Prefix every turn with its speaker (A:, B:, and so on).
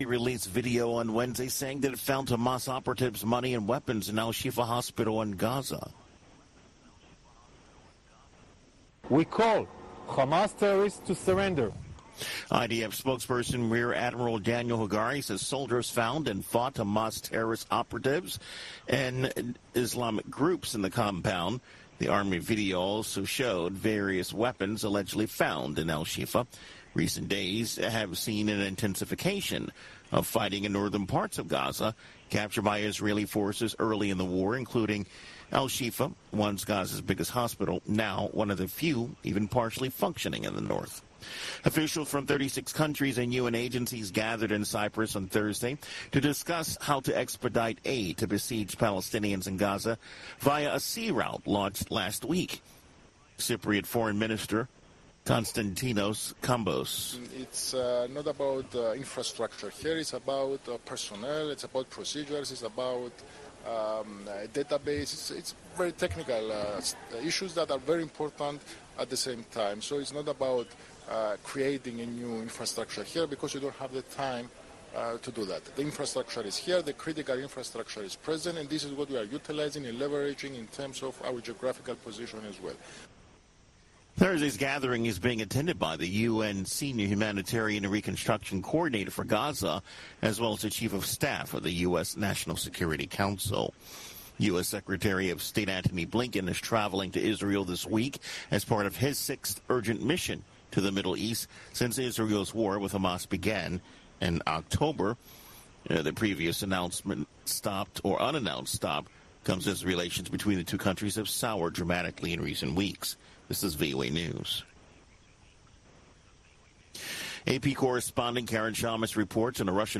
A: He released video on Wednesday saying that it found Hamas operatives' money and weapons in Al-Shifa hospital in Gaza.
B: We call Hamas terrorists to surrender.
A: IDF spokesperson Rear Admiral Daniel Hagari says soldiers found and fought Hamas terrorist operatives and Islamic groups in the compound. The Army video also showed various weapons allegedly found in Al-Shifa. Recent days have seen an intensification of fighting in northern parts of Gaza, captured by Israeli forces early in the war, including Al-Shifa, once Gaza's biggest hospital, now one of the few even partially functioning in the north. Officials from 36 countries and UN agencies gathered in Cyprus on Thursday to discuss how to expedite aid to besieged Palestinians in Gaza via a sea route launched last week. Cypriot Foreign Minister Konstantinos Kambos.
C: It's not about infrastructure here, it's about personnel, it's about procedures, it's about database. It's very technical issues that are very important at the same time. So it's not about creating a new infrastructure here because you don't have the time to do that. The infrastructure is here, the critical infrastructure is present, and this is what we are utilizing and leveraging in terms of our geographical position as well.
A: Thursday's gathering is being attended by the UN Senior Humanitarian and Reconstruction Coordinator for Gaza, as well as the Chief of Staff of the U.S. National Security Council. U.S. Secretary of State Antony Blinken is traveling to Israel this week as part of his sixth urgent mission to the Middle East since Israel's war with Hamas began in October. The previous announcement unannounced stop comes as relations between the two countries have soured dramatically in recent weeks. This is VOA News. AP correspondent Karen Shamas reports on a Russian